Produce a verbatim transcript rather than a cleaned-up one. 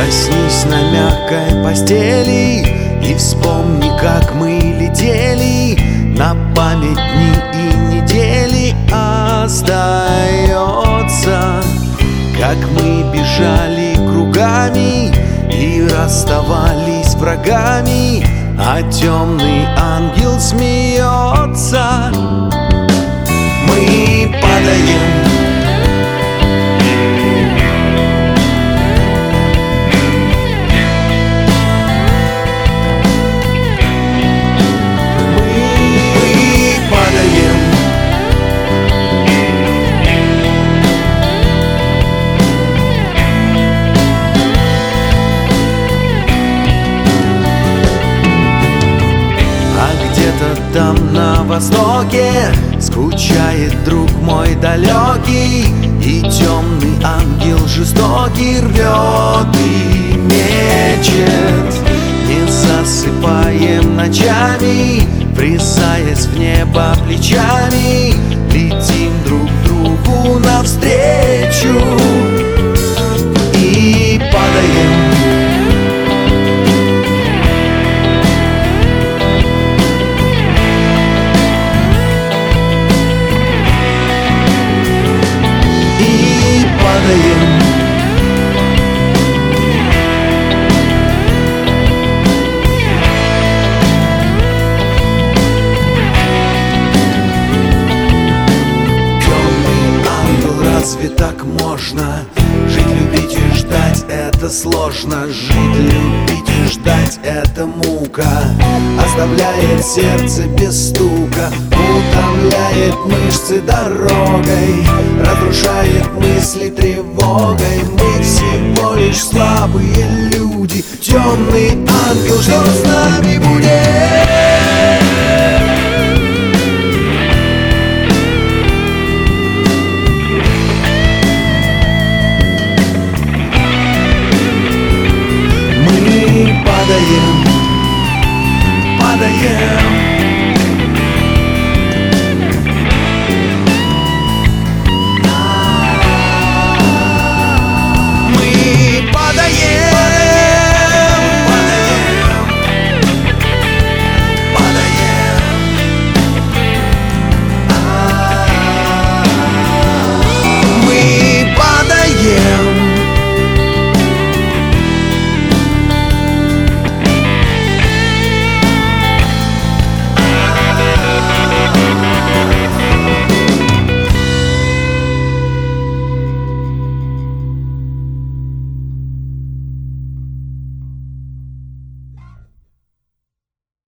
Проснись на мягкой постели и вспомни, как мы летели. На память дни и недели остается, как мы бежали кругами и расставались врагами, а темный ангел смеется. Мы падаем, там на востоке скучает друг мой далекий, и темный ангел жестокий рвет и мечет. Не засыпаем ночами, врезаясь в небо плечами, летим друг другу навстречу и падаем. Разве так можно? Жить, любить и ждать — это сложно. Жить, любить и ждать — это мука. Оставляет сердце без стука, утомляет мышцы дорогой, разрушает мысли тревогой. Мы всего лишь слабые люди. Темный ангел, что с нами будет? Падаем, падаем.